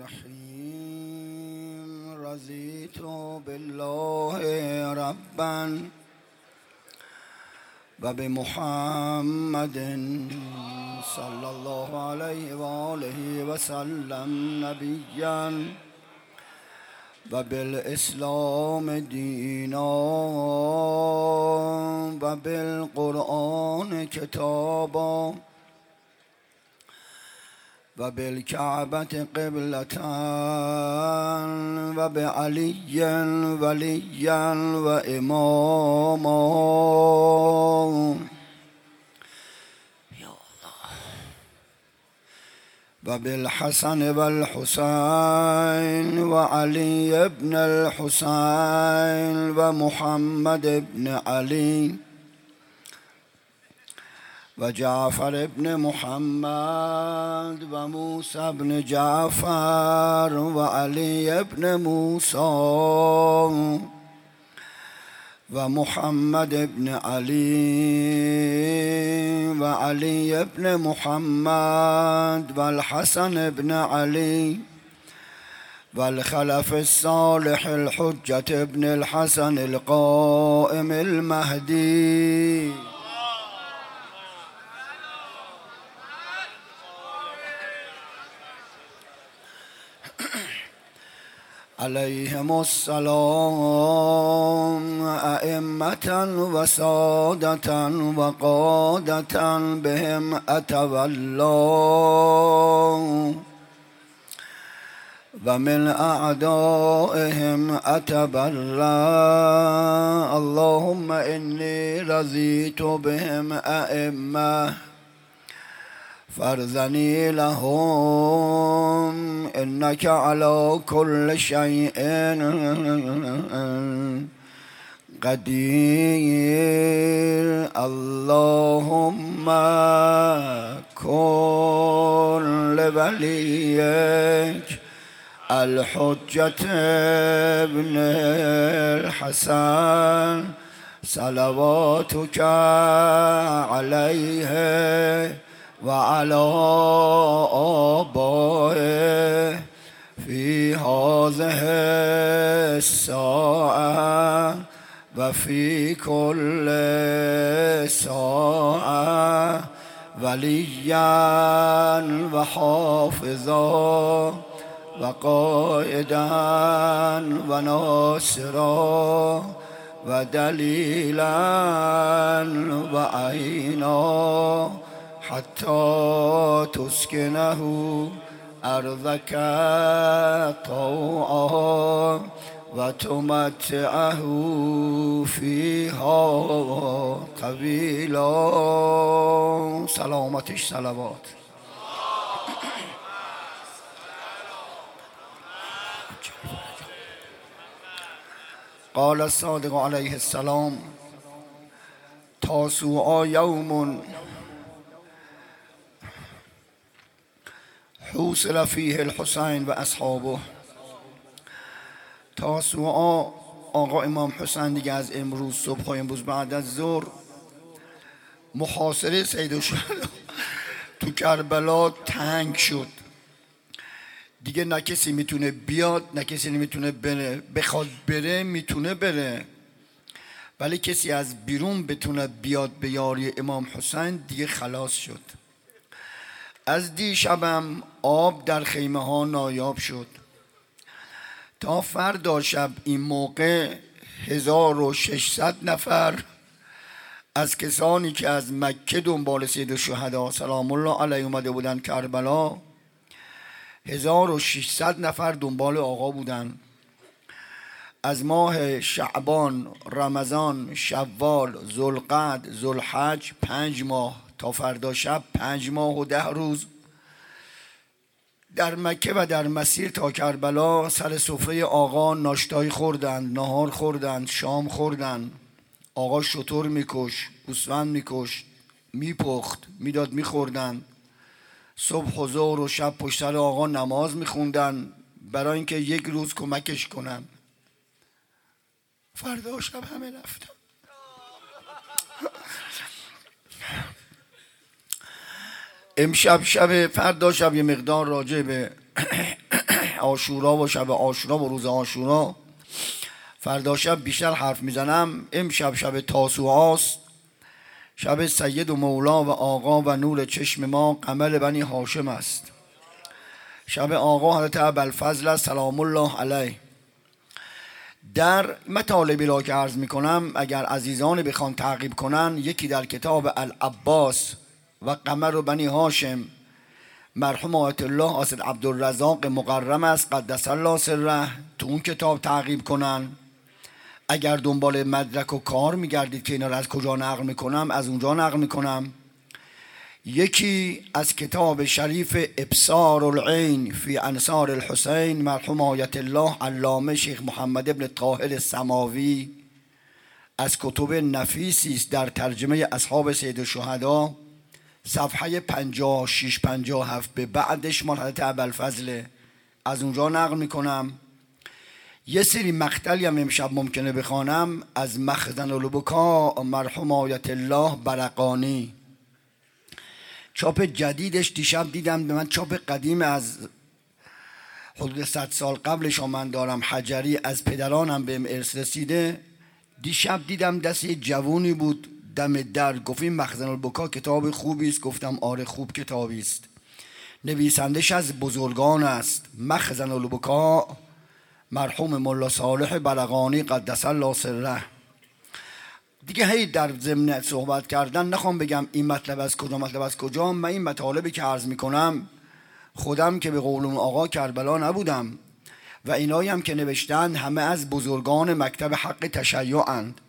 الرحيم رضيت بالله ربا وبمحمد صلى الله عليه وآله وسلم نبيا وبالإسلام دينا وبالقرآن كتابا وبالكعبة قبلة وبعلي وليا وإماما وبالحسن والحسين وعلي بن الحسين ومحمد بن علي وجعفر بن محمد وموسى بن جعفر وعلي بن موسى ومحمد بن علي وعلي بن محمد والحسن بن علي والخلف الصالح الحجة بن الحسن القائم المهدي عليهم السلام أئمة وسادة وقادة بهم أتولى ومن أعدائهم أتبرأ اللهم إني رضيت بهم أئمة فارزني لهم إنك على كل شيء قدير اللهم كن لوليك الحجة ابن الحسن صلواتك عليه وعلى آبائه في هذه الساعة وفي كل ساعة وليا وحافظا وقائدا وناصرا ودليلا وعينا حتى تسكنه أرضك طوعا وتمتعه فيها طويلا سلامتش صلوات قال الصادق عليه السلام تاسوعا يوم حوصل فیه الحسین و اصحابه. تاسوعا آقا امام حسین دیگه از امروز صبح امروز بعد از ظهر محاصره سیدالشهدا تو کربلا تنگ شد. دیگه نه کسی میتونه بیاد نه کسی نمیتونه بره. بخواد بره میتونه بره ولی کسی از بیرون بتونه بیاد به یاری امام حسین دیگه خلاص شد. از دیشبم آب در خیمه ها نایاب شد. تا فردا شب این موقع 1600 نفر از کسانی که از مکه دنبال سیدالشهدا سلام الله علیه اومده بودن کربلا 1600 نفر دنبال آقا بودن. از ماه شعبان، رمضان، شوال، ذوالقعد، ذوالحج 5 ماه تا فردا شب 5 ماه و 10 روز در مکه و در مسیر تا کربلا سر سفره آقا ناشتایی خوردند، نهار خوردند، شام خوردند. آقا شتر میکش، گوسفند میکش، میپخت، میداد میخوردند. صبح و ظهر و شب پشت سر آقا نماز میخوندن برای اینکه یک روز کمکش کنن. فردا شب همه رفتن. امشب شب فردا شب یه مقدار راجع به عاشورا و شب عاشورا و روز عاشورا. فردا شب بیشتر حرف میزنم. امشب شب تاسوعاست، شب سید و مولا و آقا و نور چشم ما قمر بنی هاشم است. شب آقا حضرت ابوالفضل است سلام الله علیه. در مطالبی را که عرض میکنم اگر عزیزان بخوان تعقیب کنن، یکی در کتاب العباس و قمر و بنی هاشم مرحوم آیت الله اسد عبدالرزاق مقرم است قدس الله سره، تو اون کتاب تعقیب کنن. اگر دنبال مدرک و کار میگردید که اینا را از کجا نقل میکنم، از اونجا نقل میکنم. یکی از کتاب شریف ابصار العین فی انصار الحسین مرحوم آیت الله علامه شیخ محمد ابن طاهر سماوی، از کتب نفیسی است در ترجمه اصحاب سید الشهدا، صفحه 56 57 به بعدش مال حضرت ابوالفضل، از اونجا نقل میکنم. یه سری مقطعی هم امشب ممکنه بخوانم از مخزن البکا مرحوم آیت الله برقانی. چاپ جدیدش دیشب دیدم، به من چاپ قدیم از حدود 100 سال قبلش من دارم، حجری، از پدرانم بهم ارث رسیده. دیشب دیدم دست یه جوونی بود دم در، گفت این مخزن البکا کتاب خوبی است. گفتم آره خوب کتابی است، نویسندش از بزرگان است. مخزن البکا مرحوم ملا صالح برقانی قدس الله سره. دیگه هی در ضمن صحبت کردن نخوام بگم این مطلب از کجا مطلب از کجا. من این مطالبی که عرض میکنم خودم که به قول اون آقا کربلا نبودم و اینایی هم که نوشتن همه از بزرگان مکتب حق تشیع‌اند.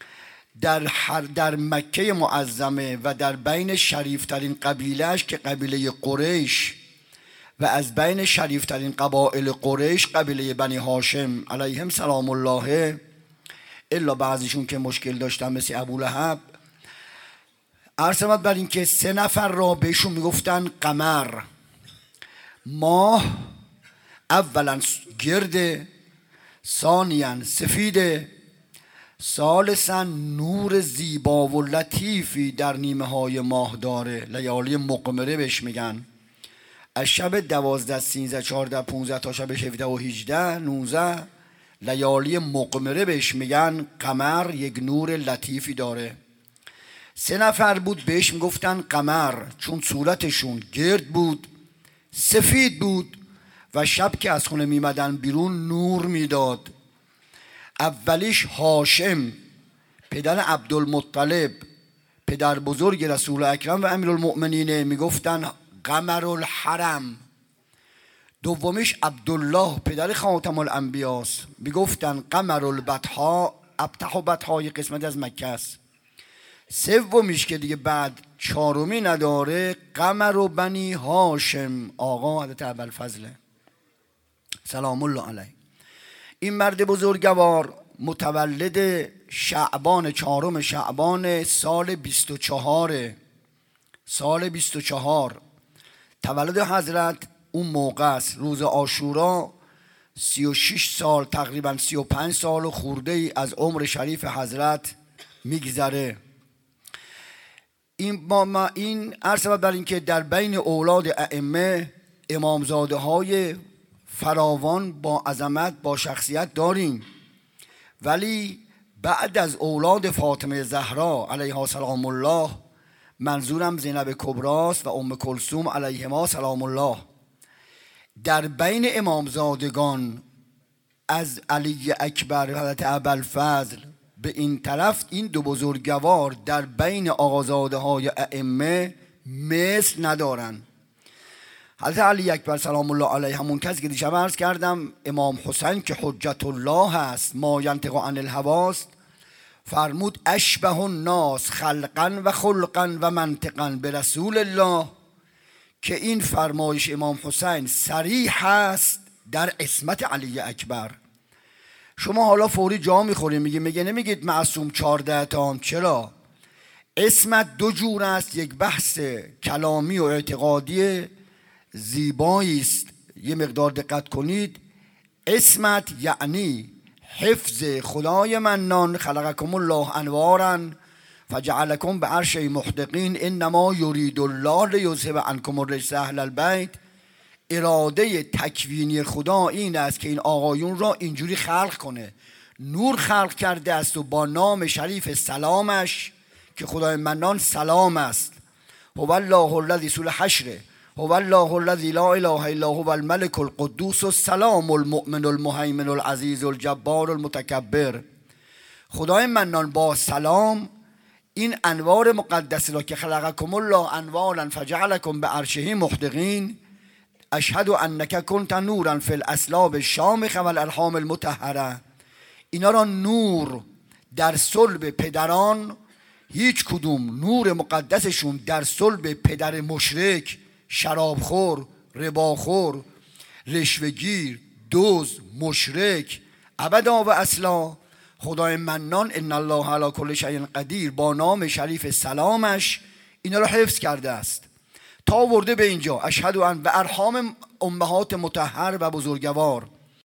در مکه معظمه و در بین شریفترین قبیلهش که قبیله قریش و از بین شریفترین قبایل قریش قبیله بنی هاشم علیهم سلام الله، الا بعضیشون که مشکل داشتن مثل ابولهب. عرض شود بر این که 3 نفر را بهشون میگفتن قمر. ماه اولا گرده، ثانیا سفیده، ثالثا نور زیبا و لطیفی در نیمه های ماه داره، لیالی مقمره بهش میگن. از شب 12 13 14 15 تا شب 17 و 18 19 لیالی مقمره بهش میگن. قمر یک نور لطیفی داره. 3 نفر بود بهش میگفتن قمر چون صورتشون گرد بود، سفید بود و شب که از خونه میمدن بیرون نور میداد. اولیش هاشم پدر عبدالمطلب، پدر بزرگ رسول اکرم و امیرالمؤمنین، میگفتن قمر الحرم. دومیش عبدالله پدر خاتم الانبیاست، میگفتن قمر البطحا، ابطح و بطحای قسمت از مکه است. سومیش که دیگه بعد چهارمی نداره، قمر و بنی هاشم، آقا حضرت ابوالفضل سلام الله علیه. این مرد بزرگوار متولد شعبان، 4 شعبان سال 24، سال 24 تولد حضرت اون موقع است. روز عاشورا 36 سال تقریبا 35 سال و خورده ای از عمر شریف حضرت میگذره. این عرض بر این که در بین اولاد ائمه امامزاده های فراوان با عظمت با شخصیت داریم، ولی بعد از اولاد فاطمه زهرا علیها سلام الله، منظورم زینب کبراست و ام کلثوم علیهما سلام الله، در بین امامزادگان از علی اکبر حضرت ابوالفضل به این طرف این 2 بزرگوار در بین آقازاده های ائمه مثل ندارن. حضرت علی اکبر سلام الله علیه، همون کسی که دیشب عرض کردم امام حسین که حجت الله هست، ما ینطق عن الهوی، فرمود اشبه الناس خلقا و خلقا و منطقا به رسول الله، که این فرمایش امام حسین صریح است در عصمت علی اکبر. شما حالا فوری جا میخوریم میگه نمیگید معصوم 14 تا، چرا؟ عصمت 2 جور است، یک بحث کلامی و اعتقادی زیبایی است. یه مقدار دقت کنید، عصمت یعنی حفظ خدای منان، خلقکم الله انوارا فجعلکم به عرشه محدقین انما یرید الله لیذهب عنکم الرجس اهل البیت اراده تکوینی خدا این است که این آقایون را اینجوری خلق کنه. نور خلق کرده است و با نام شریف سلامش که خدای منان سلام است. هو الله الذی، سوره حشر، هو الله الذی لا اله الا هو الملک القدوس السلام المؤمن المهیمن العزیز الجبار المتکبر. خدای منان با سلام این انوار مقدس را که خلقکم الله انوارا فجعلکم به عرشه محدقین، اشهد انک کنت نورا فی الاسلاب الشامخه و الارحام المطهره، اینا را نور در صلب پدران، هیچ کدوم نور مقدسشون در صلب پدر مشرک، شرابخور، رباخور، رشوهگیر، دزد، مشرک ابدا و اصلا. خدای منان ان الله علی کل شیء قدیر با نام شریف سلامش اینا رو حفظ کرده است تا ورده به اینجا اشهد ان و ارحام امهات مطهر و بزرگوار.